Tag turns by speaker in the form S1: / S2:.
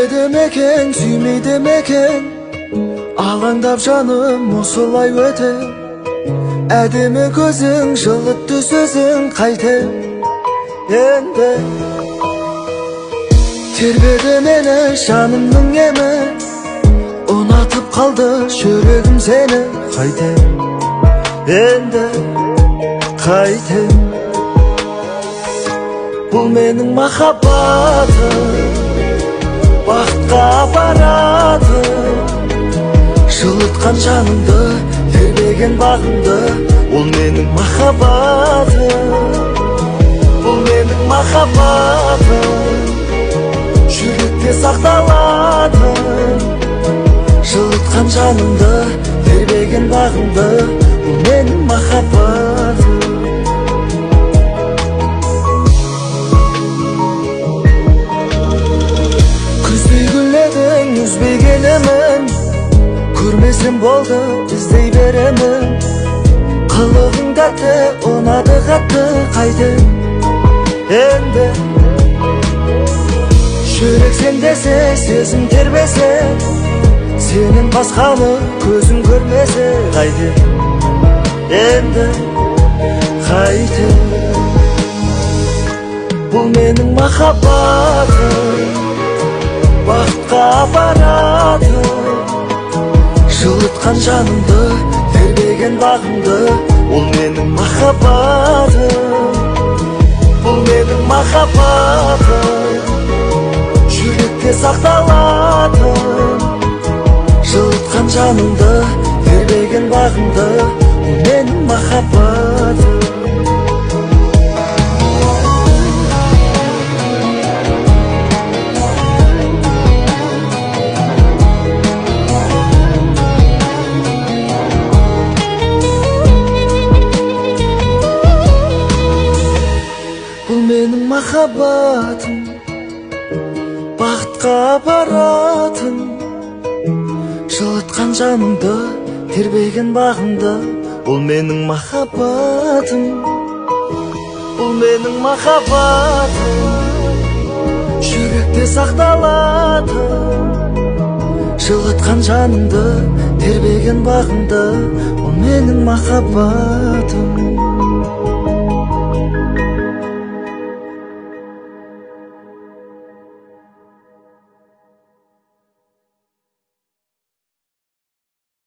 S1: тербедім екен, сүймейдім екен, алаңдап жаным осылай өте. Әдемі көзің, жылытты сөзің, қайтем енді. Тербеді мені жанымның емі, ұнатып қалды жүрегім сені. Қайтем енді, қайтем. Бұл менің махаббатым, бақытқа апарады. Жылытқан жанымды, тербеген бағымды. Ол менің махаббатым, бұл менің махаббатым, жүректе сақталады. Жылытқан жанымды, тербеген бағымды. Бұл менің махаббатым. Үзбей келемін, көрмесем болды, іздей беремін. Қылығың тәтті, ұнады қатты, қайтем енді. Жүрек сен десе, сезім тербесе, сенің басқаны көзің көрмесе. Қайтем енді, қайтем. Бұл менің махаббатым, бақытқа апарады. Жылытқан жанымды, тербеген бағымды. Ол менің махаббатым, бұл менің махаббатым, жүректе сақталады. Жылытқан жанымды, тербеген бағымды. Ол менің махаббатым. Менің махаббатым, бақытқа апаратын. Жылытқан жанымды, тербеген бағымды. Бұл менің махаббатым, бұл менің махаббатым, жүректе сақталады. Жылытқан жанымды, тербеген бағымды. Бұл менің махаббатым.